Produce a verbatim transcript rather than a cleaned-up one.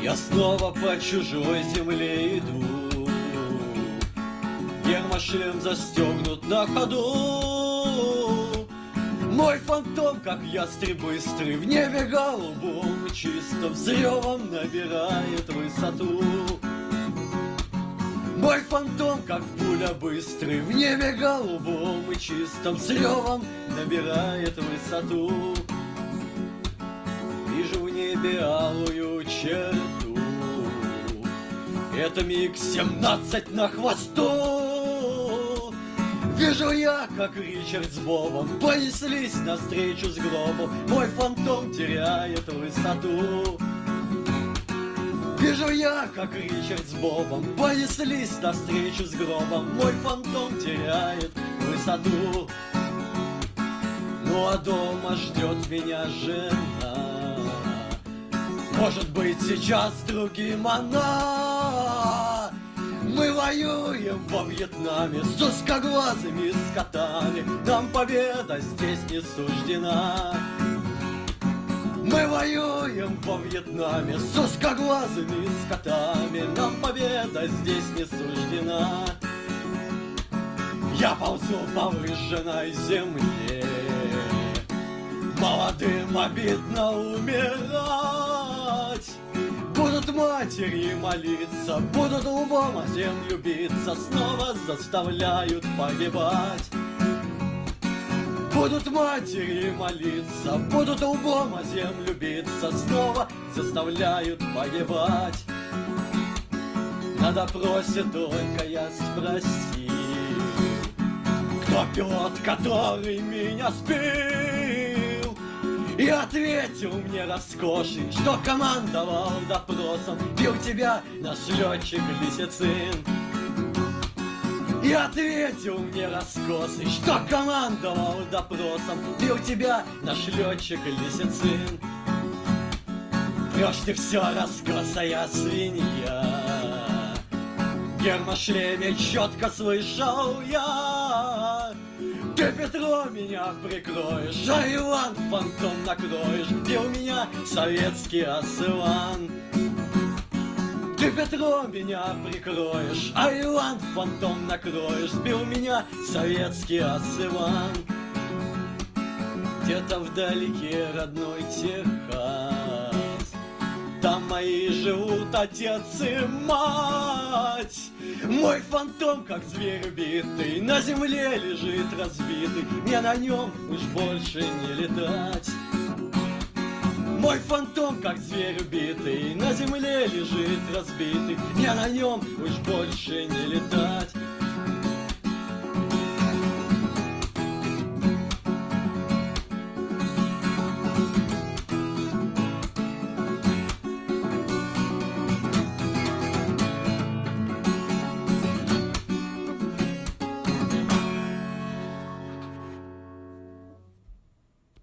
Я снова по чужой земле иду, гермошлем застегнут на ходу. Мой фантом, как ястреб быстрый, в небе голубом и чистом, с ревом набирает высоту. Мой фантом, как пуля быстрый, в небе голубом и чистом, с ревом набирает высоту. Вижу в небе алую черту, это миг семнадцать на хвосту. Вижу я, как Ричард с Бобом понеслись навстречу с гробом. Мой фантом теряет высоту. Вижу я, как Ричард с Бобом понеслись навстречу с гробом. Мой фантом теряет высоту. Ну а дома ждет меня жена, может быть, сейчас с другим она. Мы воюем во Вьетнаме с узкоглазыми скотами, нам победа здесь не суждена. Мы воюем во Вьетнаме с узкоглазыми скотами, нам победа здесь не суждена. Я ползу по выжженной земле, молодым обидно умирать. Будут матери молиться, будут лбом о землю биться, снова заставляют погибать. Будут матери молиться, будут лбом о землю биться, снова заставляют погибать. На допросе только я спросил, кто пилот, который меня сбил? И ответил мне роскошный, что командовал допросом, бил тебя наш летчик Лисицын. И ответил мне раскосый, что командовал допросом, бил тебя наш летчик Лисицын. Врешь ты все, раскосая свинья, в гермошлеме четко слышал я. Ты, Петро, меня прикроешь, а Иван фантом накроешь, бил меня советский Ас-Иван. Ты, Петро, меня прикроешь, а Иван фантом накроешь, сбил меня советский Ас-Иван. Где-то вдалеке родной Техас, там мои живут отец и мать. Мой фантом, как зверь убитый, на земле лежит разбитый, мне на нем уж больше не летать. Мой фантом, как зверь убитый, на земле лежит разбитый, мне на нем уж больше не летать.